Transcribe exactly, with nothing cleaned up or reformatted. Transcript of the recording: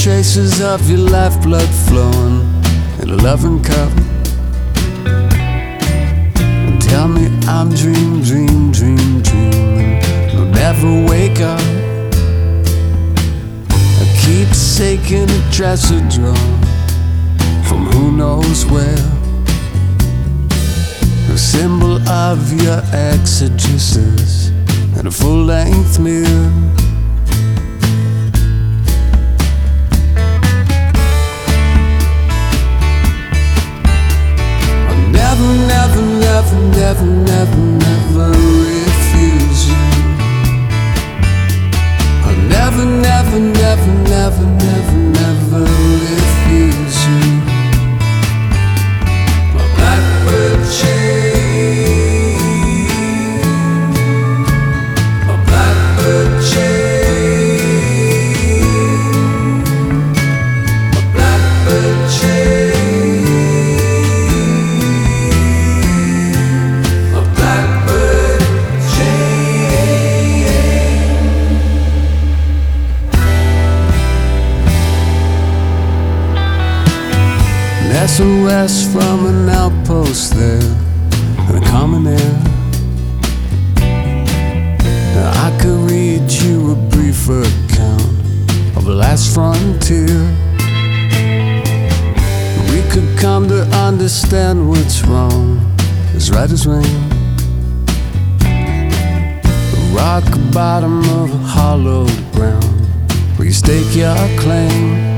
traces of your lifeblood flowing in a loving cup. And tell me I'm dream, dream, dream, dreaming, I'll never wake up. A keepsake in a dresser drawer from who knows where, a symbol of your exegesis and a full-length mirror. I'll never, never, never, never, never, never refuse you. I'll never, never, never, never, never, never refuse you. My blackbird chain, my blackbird chain, my blackbird chain, my blackbird chain. An S O S from an outpost there in the common air. Now I could read you a brief account of the last frontier. We could come to understand what's wrong as right as rain. The rock bottom of a hollow ground where you stake your claim.